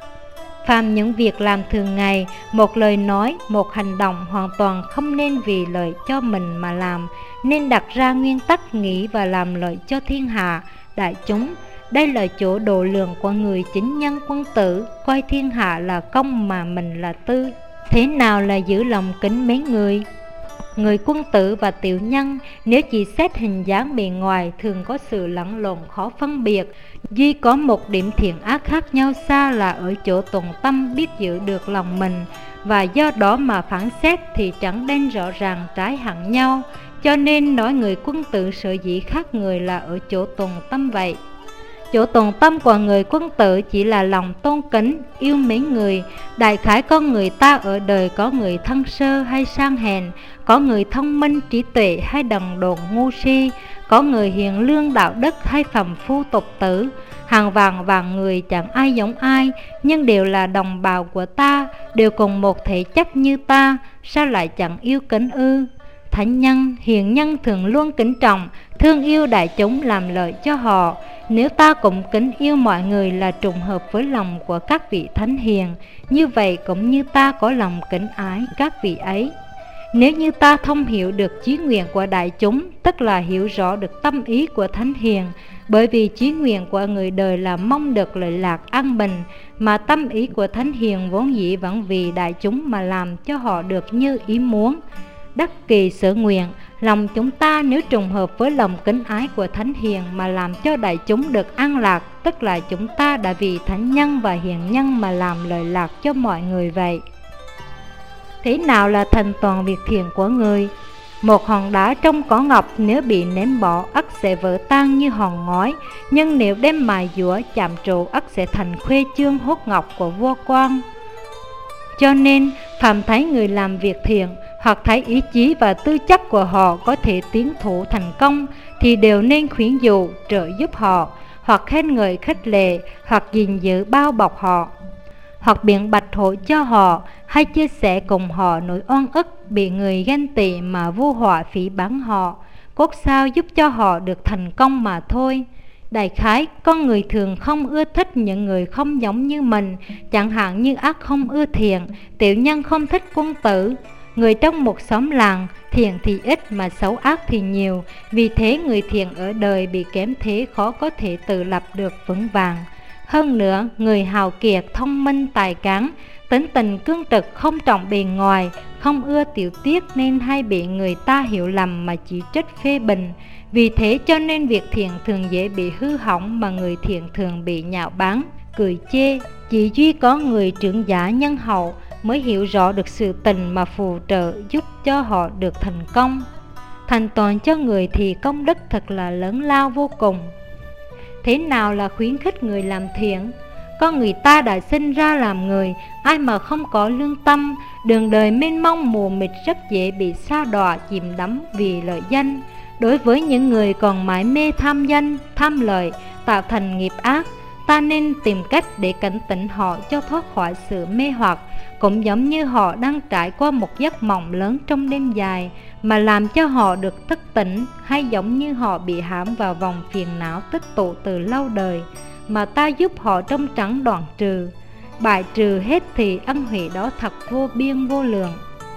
Phàm những việc làm thường ngày, một lời nói, một hành động hoàn toàn không nên vì lợi cho mình mà làm, nên đặt ra nguyên tắc nghĩ và làm lợi cho thiên hạ, đại chúng. Đây là chỗ độ lượng của người chính nhân quân tử, coi thiên hạ là công mà mình là tư. Thế nào là giữ lòng kính mến người? Người quân tử và tiểu nhân nếu chỉ xét hình dáng bề ngoài thường có sự lẫn lộn khó phân biệt. Duy có một điểm thiện ác khác nhau xa là ở chỗ tùng tâm biết giữ được lòng mình, và do đó mà phán xét thì chẳng đen rõ ràng trái hẳn nhau. Cho nên nói người quân tử sở dĩ khác người là ở chỗ tùng tâm vậy. Chỗ tùng tâm của người quân tử chỉ là lòng tôn kính, yêu mến người. Đại khái con người ta ở đời có người thân sơ hay sang hèn, có người thông minh trí tuệ hay đần độn ngu si, có người hiền lương đạo đức hay phàm phu tục tử. Hàng vạn vạn người chẳng ai giống ai, nhưng đều là đồng bào của ta, đều cùng một thể chất như ta, sao lại chẳng yêu kính ư? Thánh nhân, hiền nhân thường luôn kính trọng, thương yêu đại chúng làm lợi cho họ. Nếu ta cũng kính yêu mọi người là trùng hợp với lòng của các vị thánh hiền, như vậy cũng như ta có lòng kính ái các vị ấy. Nếu như ta thông hiểu được chí nguyện của đại chúng, tức là hiểu rõ được tâm ý của thánh hiền, bởi vì chí nguyện của người đời là mong được lợi lạc an bình, mà tâm ý của thánh hiền vốn dĩ vẫn vì đại chúng mà làm cho họ được như ý muốn. Đắc kỳ sở nguyện, lòng chúng ta nếu trùng hợp với lòng kính ái của thánh hiền mà làm cho đại chúng được an lạc, tức là chúng ta đã vì thánh nhân và hiền nhân mà làm lợi lạc cho mọi người vậy. Thế nào là thành toàn việc thiện của người? Một hòn đá trong cỏ ngọc nếu bị ném bỏ ắt sẽ vỡ tan như hòn ngói, nhưng nếu đem mài dũa chạm trổ ắt sẽ thành khuê chương hốt ngọc của vua quan. Cho nên phàm thấy người làm việc thiện, hoặc thấy ý chí và tư chất của họ có thể tiến thủ thành công, thì đều nên khuyến dụ, trợ giúp họ, hoặc khen ngợi khích lệ, hoặc gìn giữ bao bọc họ, hoặc biện bạch hộ cho họ, hay chia sẻ cùng họ nỗi oan ức bị người ganh tị mà vô họa phỉ báng họ, cốt sao giúp cho họ được thành công mà thôi. Đại khái, con người thường không ưa thích những người không giống như mình, chẳng hạn như ác không ưa thiện, tiểu nhân không thích quân tử. Người trong một xóm làng, thiện thì ít mà xấu ác thì nhiều, vì thế người thiện ở đời bị kém thế khó có thể tự lập được vững vàng. Hơn nữa, người hào kiệt, thông minh, tài cán, tính tình cương trực, không trọng bề ngoài, không ưa tiểu tiết nên hay bị người ta hiểu lầm mà chỉ trích phê bình. Vì thế cho nên việc thiện thường dễ bị hư hỏng, mà người thiện thường bị nhạo báng, cười chê. Chỉ duy có người trưởng giả nhân hậu mới hiểu rõ được sự tình mà phù trợ giúp cho họ được thành công. Thành toàn cho người thì công đức thật là lớn lao vô cùng. Thế nào là khuyến khích người làm thiện? Con người ta đã sinh ra làm người, ai mà không có lương tâm, đường đời mênh mông mù mịt rất dễ bị sa đọa chìm đắm vì lợi danh. Đối với những người còn mải mê tham danh, tham lợi, tạo thành nghiệp ác, ta nên tìm cách để cảnh tỉnh họ cho thoát khỏi sự mê hoặc, cũng giống như họ đang trải qua một giấc mộng lớn trong đêm dài, mà làm cho họ được thức tỉnh, hay giống như họ bị hãm vào vòng phiền não tích tụ từ lâu đời, mà ta giúp họ trong trắng đoạn trừ. Bại trừ hết thì ân huệ đó thật vô biên vô lượng.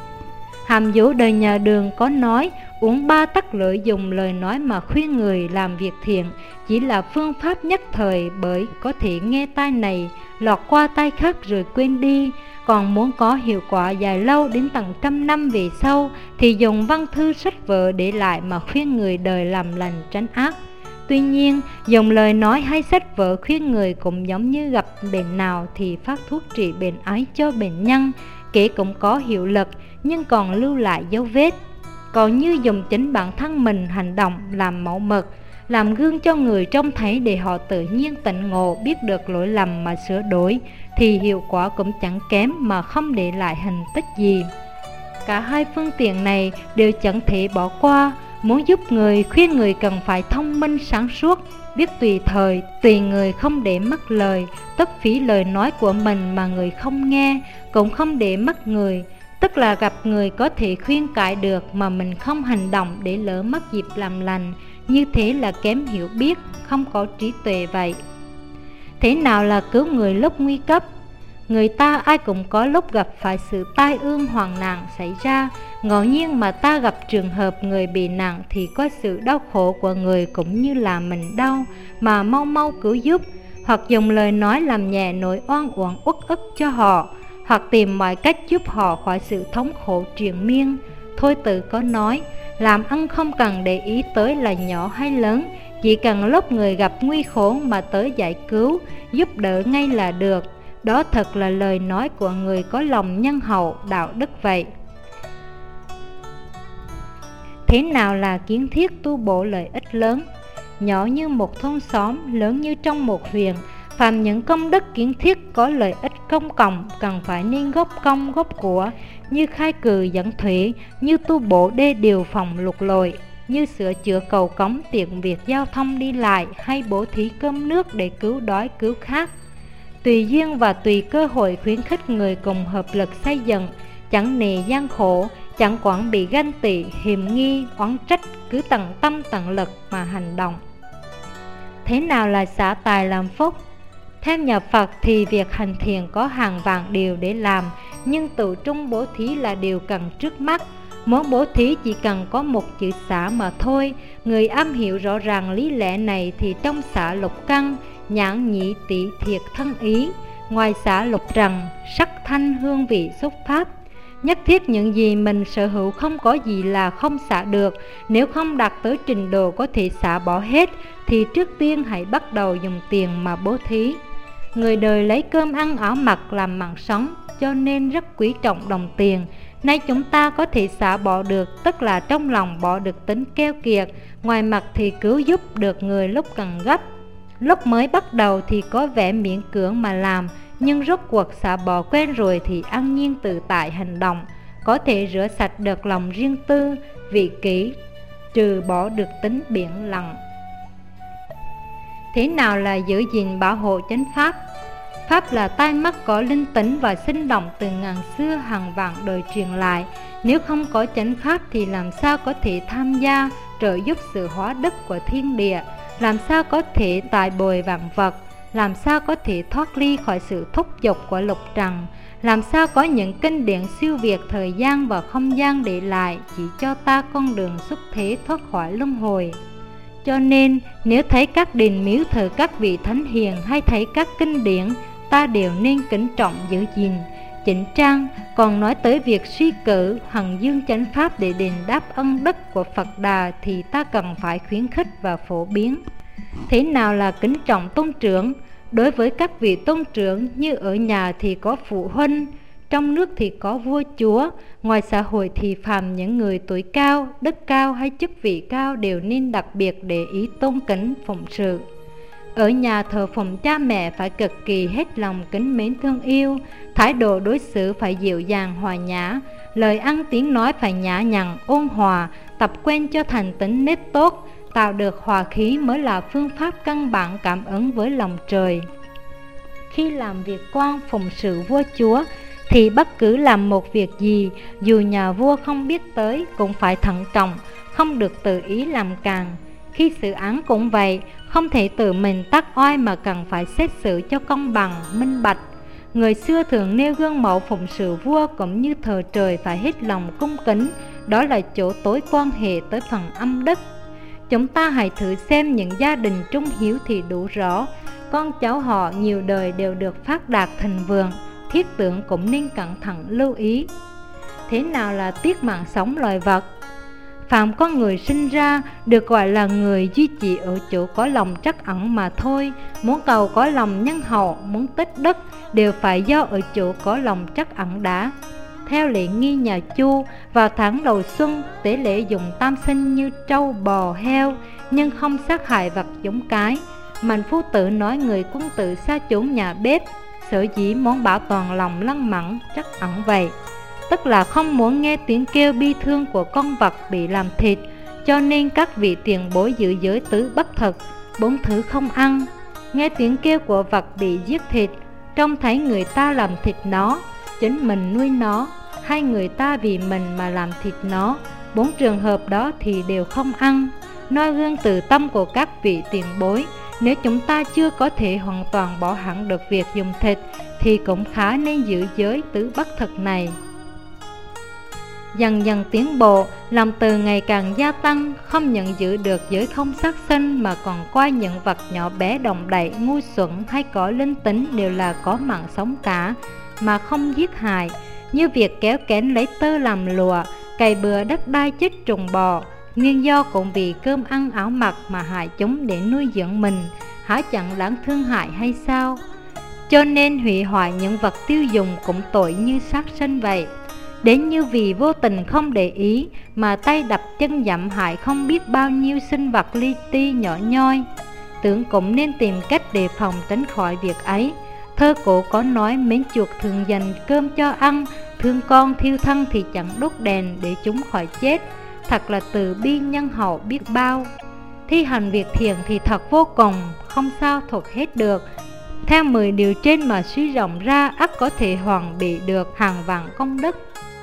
Hàm Vũ đời nhà Đường có nói, uống ba tắc lưỡi dùng lời nói mà khuyên người làm việc thiện chỉ là phương pháp nhất thời, bởi có thể nghe tai này lọt qua tai khác rồi quên đi. Còn muốn có hiệu quả dài lâu đến tận trăm năm về sau thì dùng văn thư sách vở để lại mà khuyên người đời làm lành tránh ác. Tuy nhiên, dùng lời nói hay sách vở khuyên người cũng giống như gặp bệnh nào thì phát thuốc trị bệnh ấy cho bệnh nhân, kể cũng có hiệu lực nhưng còn lưu lại dấu vết. Còn như dùng chính bản thân mình hành động làm mẫu mực, làm gương cho người trông thấy để họ tự nhiên tỉnh ngộ, biết được lỗi lầm mà sửa đổi, thì hiệu quả cũng chẳng kém mà không để lại hình tích gì. Cả hai phương tiện này đều chẳng thể bỏ qua. Muốn giúp người, khuyên người cần phải thông minh sáng suốt, biết tùy thời, tùy người, không để mất lời, tức phí lời nói của mình mà người không nghe, cũng không để mất người. Tức là gặp người có thể khuyên cải được mà mình không hành động để lỡ mất dịp làm lành, như thế là kém hiểu biết, không có trí tuệ vậy. Thế nào là cứu người lúc nguy cấp? Người ta ai cũng có lúc gặp phải sự tai ương hoạn nạn xảy ra. Ngẫu nhiên mà ta gặp trường hợp người bị nặng thì có sự đau khổ của người cũng như là mình đau, mà mau mau cứu giúp, hoặc dùng lời nói làm nhẹ nỗi oan uổng uất ức cho họ, hoặc tìm mọi cách giúp họ khỏi sự thống khổ triền miên. Thôi Tử có nói, làm ăn không cần để ý tới là nhỏ hay lớn, chỉ cần lúc người gặp nguy khốn mà tới giải cứu, giúp đỡ ngay là được. Đó thật là lời nói của người có lòng nhân hậu, đạo đức vậy. Thế nào là kiến thiết tu bổ lợi ích lớn? Nhỏ như một thôn xóm, lớn như trong một huyện, phàm những công đức kiến thiết có lợi ích công cộng cần phải nên góp công góp của, như khai cừ dẫn thủy, như tu bổ đê điều phòng lụt lội, như sửa chữa cầu cống tiện việc giao thông đi lại, hay bố thí cơm nước để cứu đói cứu khát. Tùy duyên và tùy cơ hội khuyến khích người cùng hợp lực xây dựng, chẳng nề gian khổ, chẳng quản bị ganh tị, hiềm nghi, oán trách, cứ tận tâm tận lực mà hành động. Thế nào là xả tài làm phúc? Theo nhà Phật thì việc hành thiện có hàng vạn điều để làm, nhưng tự trung bố thí là điều cần trước mắt. Muốn bố thí chỉ cần có một chữ xả mà thôi. Người am hiểu rõ ràng lý lẽ này thì trong xả lục căn, nhãn nhĩ tỷ thiệt thân ý, ngoài xả lục trần, sắc thanh hương vị xúc pháp. Nhất thiết những gì mình sở hữu không có gì là không xả được. Nếu không đạt tới trình độ có thể xả bỏ hết thì trước tiên hãy bắt đầu dùng tiền mà bố thí. Người đời lấy cơm ăn áo mặc làm mạng sống, cho nên rất quý trọng đồng tiền. Nay chúng ta có thể xả bỏ được, tức là trong lòng bỏ được tính keo kiệt, ngoài mặt thì cứu giúp được người lúc cần gấp. Lúc mới bắt đầu thì có vẻ miễn cưỡng mà làm, nhưng rốt cuộc xả bỏ quen rồi thì an nhiên tự tại hành động, có thể rửa sạch được lòng riêng tư, vị kỷ, trừ bỏ được tính biển lặng. Thế nào là giữ gìn bảo hộ chánh pháp? Pháp là tai mắt có linh tính và sinh động từ ngàn xưa hàng vạn đời truyền lại. Nếu không có chánh pháp thì làm sao có thể tham gia trợ giúp sự hóa đức của thiên địa, làm sao có thể tài bồi vạn vật, làm sao có thể thoát ly khỏi sự thúc giục của lục trần, làm sao có những kinh điển siêu việt thời gian và không gian để lại chỉ cho ta con đường xuất thế thoát khỏi luân hồi. Cho nên nếu thấy các đền miếu thờ các vị thánh hiền hay thấy các kinh điển, ta đều nên kính trọng giữ gìn, chỉnh trang. Còn nói tới việc suy cử hằng dương chánh pháp để đền đáp ân đức của Phật Đà thì ta cần phải khuyến khích và phổ biến. Thế nào là kính trọng tôn trưởng? Đối với các vị tôn trưởng, như ở nhà thì có phụ huynh, trong nước thì có vua chúa, ngoài xã hội thì phàm những người tuổi cao, đức cao hay chức vị cao đều nên đặc biệt để ý tôn kính phụng sự. Ở nhà thờ phụng cha mẹ phải cực kỳ hết lòng kính mến thương yêu, thái độ đối xử phải dịu dàng hòa nhã, lời ăn tiếng nói phải nhã nhặn ôn hòa, tập quen cho thành tính nết tốt, tạo được hòa khí mới là phương pháp căn bản cảm ứng với lòng trời. Khi làm việc quan phụng sự vua chúa thì bất cứ làm một việc gì, dù nhà vua không biết tới cũng phải thận trọng, không được tự ý làm càng. Khi xử án cũng vậy, không thể tự mình tác oai mà cần phải xét xử cho công bằng, minh bạch. Người xưa thường nêu gương mẫu phụng sự vua cũng như thờ trời phải hết lòng cung kính, đó là chỗ tối quan hệ tới phần âm đức. Chúng ta hãy thử xem những gia đình trung hiếu thì đủ rõ, con cháu họ nhiều đời đều được phát đạt thịnh vượng, thiết tưởng cũng nên cẩn thận lưu ý. Thế nào là tiết mạng sống loài vật? Phạm con người sinh ra được gọi là người duy chỉ ở chỗ có lòng trắc ẩn mà thôi. Muốn cầu có lòng nhân hậu, muốn tích đức đều phải do ở chỗ có lòng trắc ẩn đã. Theo lễ nghi nhà Chu, vào tháng đầu xuân, tế lễ dùng tam sinh như trâu, bò, heo, nhưng không sát hại vật giống cái. Mạnh Phu Tử nói người quân tử xa chốn nhà bếp, sở dĩ muốn bảo toàn lòng lăng mẫn, trắc ẩn vậy. Tức là không muốn nghe tiếng kêu bi thương của con vật bị làm thịt, cho nên các vị tiền bối giữ giới tứ bất thực, bốn thứ không ăn. Nghe tiếng kêu của vật bị giết thịt, trông thấy người ta làm thịt nó, chính mình nuôi nó, hay người ta vì mình mà làm thịt nó, bốn trường hợp đó thì đều không ăn. Noi gương từ tâm của các vị tiền bối, nếu chúng ta chưa có thể hoàn toàn bỏ hẳn được việc dùng thịt thì cũng khá nên giữ giới tứ bất thực này. Dần dần tiến bộ, lòng từ ngày càng gia tăng, không những giữ được giới không sát sinh mà còn coi những vật nhỏ bé đồng đậy, ngu xuẩn hay có linh tính đều là có mạng sống cả, mà không giết hại, như việc kéo kén lấy tơ làm lụa, cày bừa đất đai chết trùng bò, nguyên do cũng vì cơm ăn áo mặc mà hại chúng để nuôi dưỡng mình, há chẳng đáng thương hại hay sao? Cho nên hủy hoại những vật tiêu dùng cũng tội như sát sinh vậy. Đến như vì vô tình không để ý mà tay đập chân dẫm hại không biết bao nhiêu sinh vật li ti nhỏ nhoi. Tưởng cũng nên tìm cách đề phòng tránh khỏi việc ấy. Thơ cổ có nói mến chuột thường dành cơm cho ăn, thương con thiêu thân thì chẳng đốt đèn để chúng khỏi chết. Thật là từ bi nhân hậu biết bao. Thi hành việc thiện thì thật vô cùng, không sao thuật hết được. Theo mười điều trên mà suy rộng ra, ắt có thể hoàn bị được hàng vạn công đức.